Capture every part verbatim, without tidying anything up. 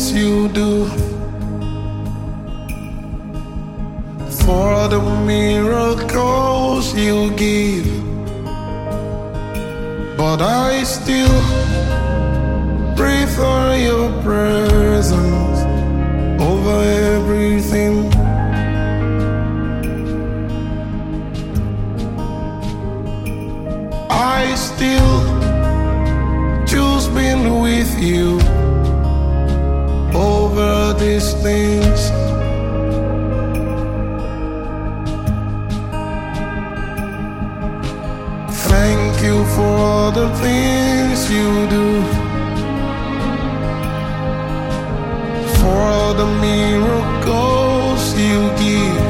things you do, for the miracles you give. But I still prefer your presence over everything. I still choose being with you over these things. Thank you for all the things you do, for all the miracles you give.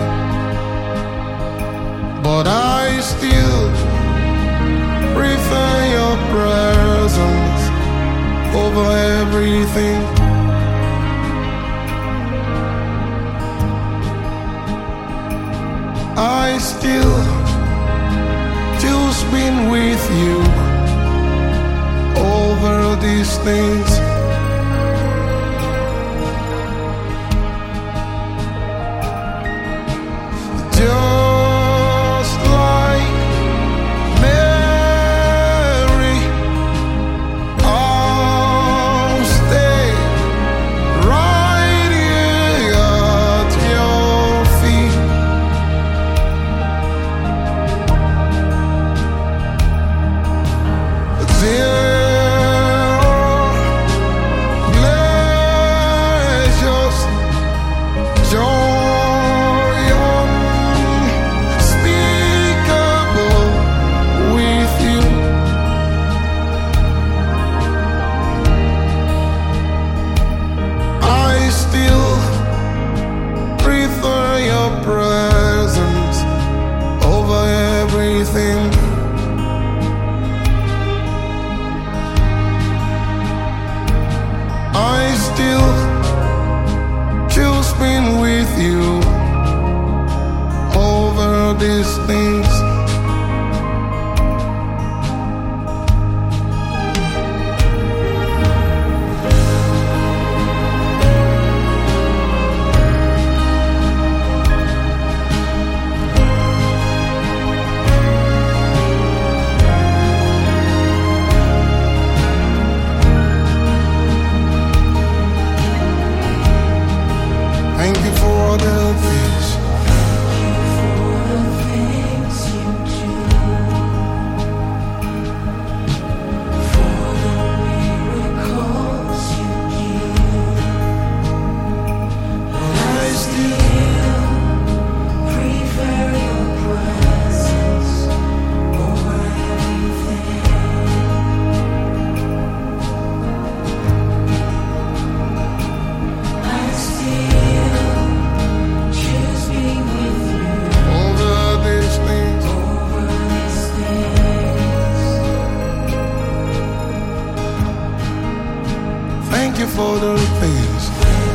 But I still prefer your presence over everything. I still choose being with you over these things. Just like Mary, I'll stay right here at your feet. There are pleasures, joy unspeakable with you. I still prefer your presence over everything. I still choose being with you over these things. Thank you for all the things. Thank you for the things.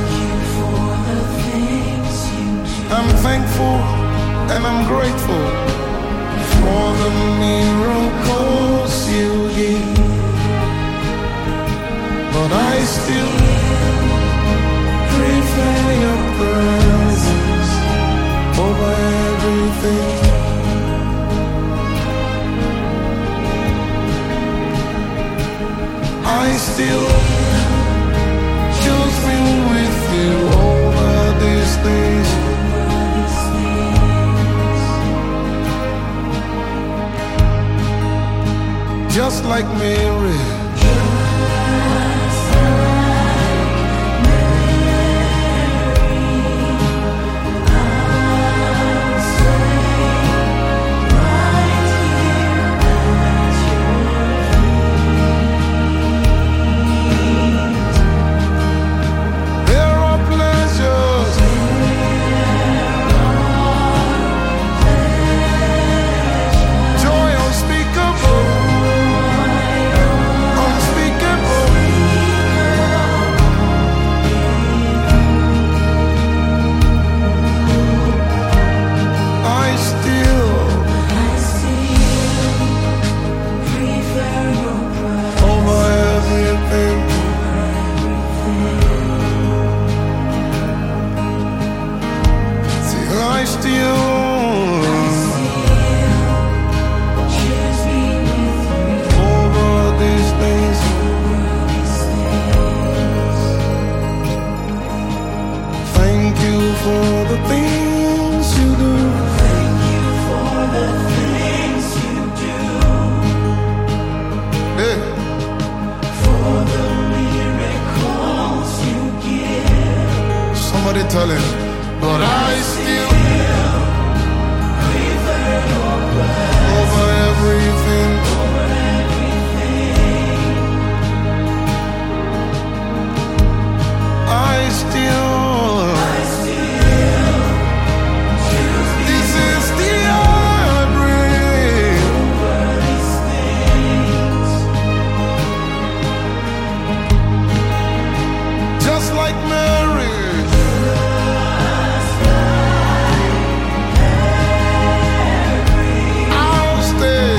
I'm thankful and I'm grateful for the miracles you give. But I still prefer your presence over everything. I still choose being with you over these things. Just like Mary, joy unspeakable for the things you do. Thank you for the things you do. Hey. For the miracles you give. Somebody tell him, but I still prefer your blood over everything. over everything. I still, I still choose this is the air I breathe. over these things. Just like Mary, I'll stay.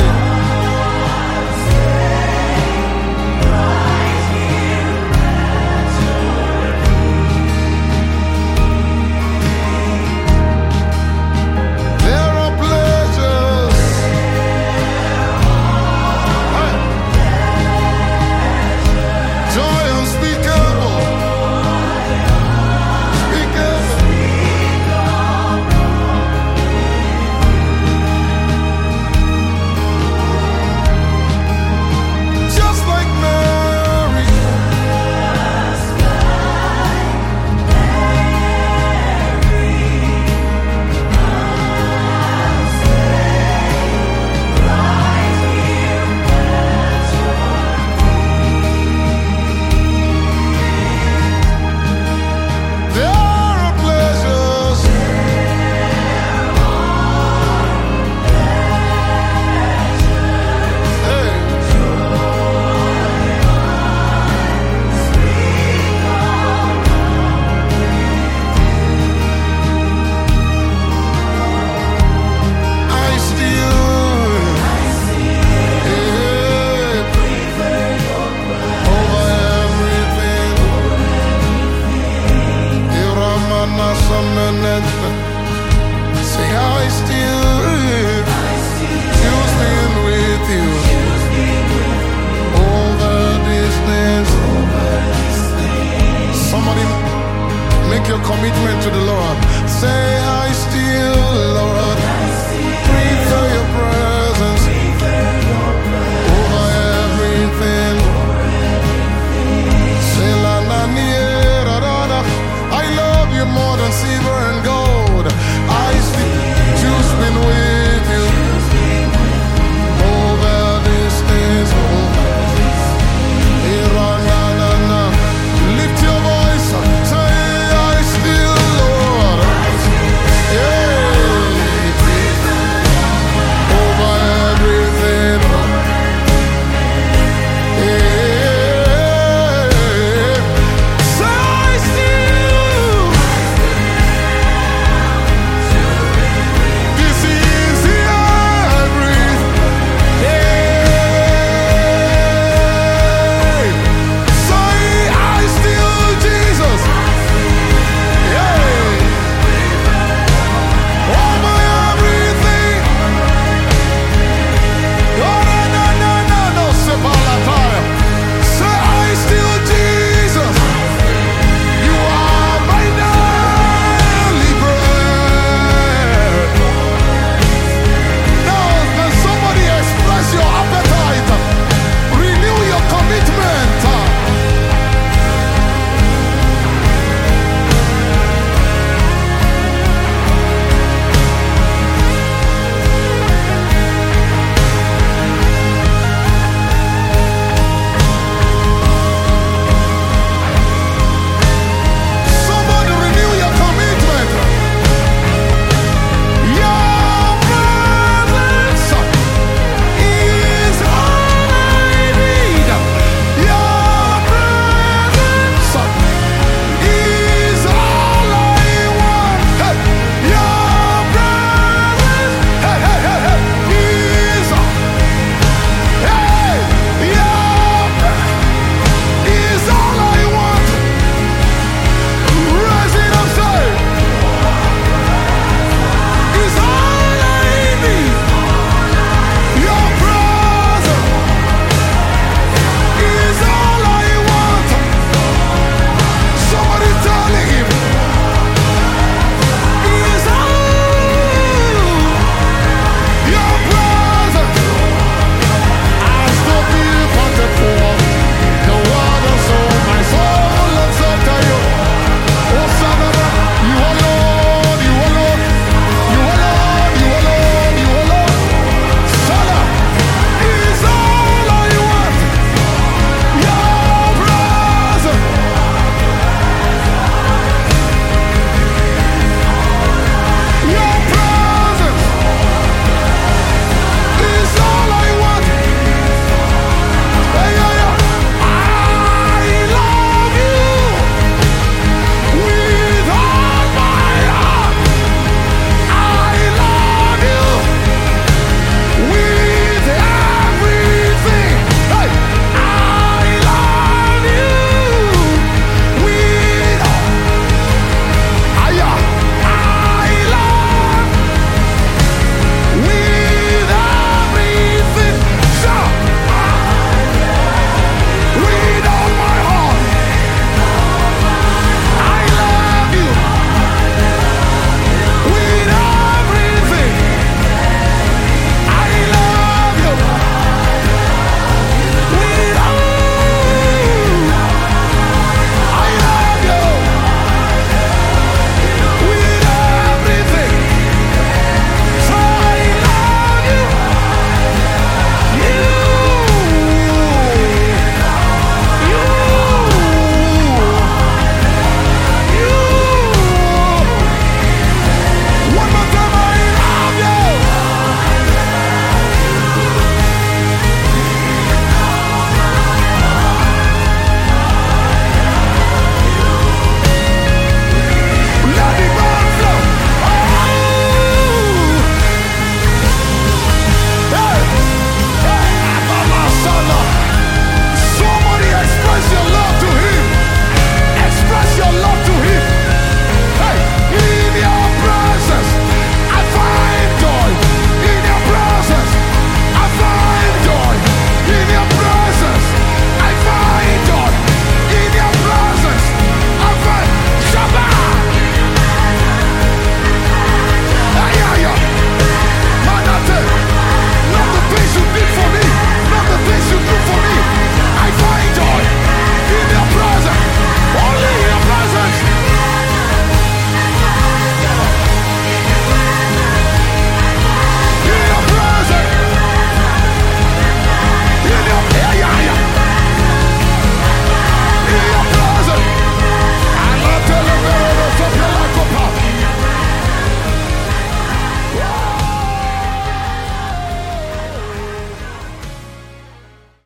There are pleasures. Hey. Joy unspeakable. Speakable. Just like Mary. There are pleasures. Hey. I still, yeah, over everything. Iramana Samenet. Say I still choose being with you over distance. Somebody make your commitment to the Lord. Say I still